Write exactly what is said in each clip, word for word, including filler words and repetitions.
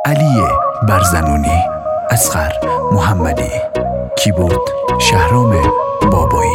علی برزنونی، اصغر محمدی، کیبورد شهرام بابایی.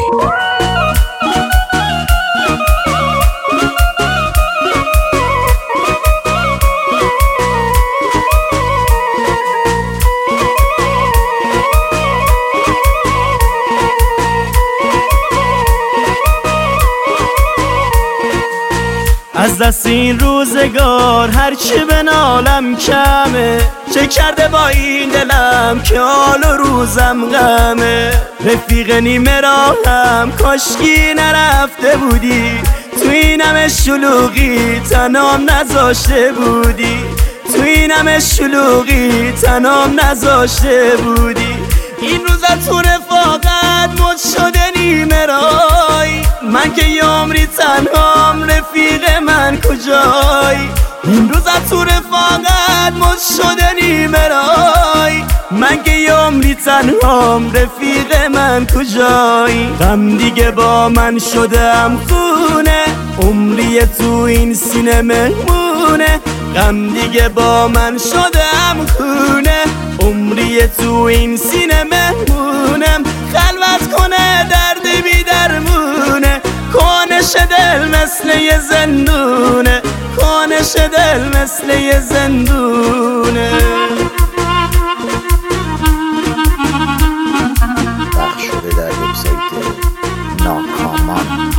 از دست این روزگار هرچی بنالم کمه، چه کرده با این دلم که حال و روزم غمه. رفیق نیمه راهم کاشکی نرفته بودی، تو این همه شلوغی تنام نذاشته بودی، تو این همه شلوغی تنام نذاشته بودی. این روزا تو رفاقت مد شده نیمه رای، من که یه عمری تنهام رفیق من کجایی. این روزا تو رفاقت مد شده نیمه رای، من که یه عمری تنهام رفیق من کجایی. غم دیگه با من شدم خونه، عمری تو این سینه مهمونه. غم دیگه با من شدم خونه، عمری تو این سینه مهمونم. خلوت کنه درد بی درمونه، کنش دل مثل یه زندونه، کنش دل مثل یه زندونه. پخش شده در وبسایت ناکامان.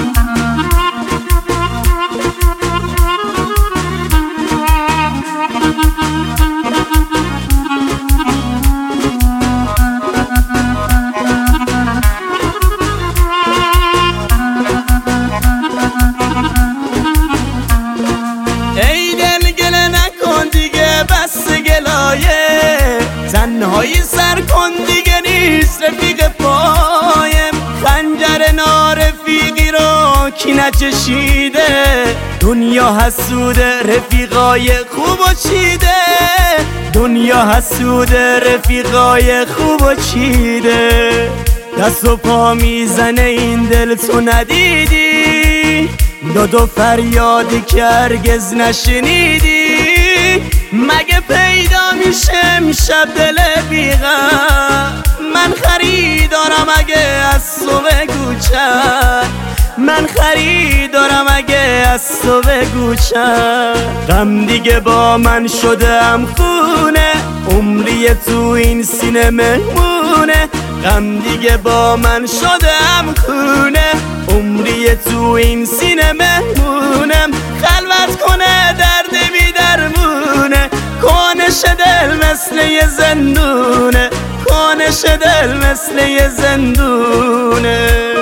تنهایی سر کن دیگه نیست رفیق پایم، خنجر نارفیقی رو کی نچشیده. دنیا حسوده رفیقای خوب و چیده، دنیا حسوده رفیقای خوب و چیده. دست و پا میزنه این دل تو ندیدی، داد و فریادی که هرگز نشنیدی. مگه پیدا میشه امشب دل بیغم؟ من خریدارم اگه از تو بگو چند، من خریدارم اگه از تو بگو چند. غم دیگه با من شدم خونه، عمری تو این سینه مهمونه. غم دیگه با من شدم خونه، عمری تو این سینه مهمونم. خلوت کنه درد بی درمونه، کنش دل مثل یه زندونه، کنش دل مثل یه زندونه.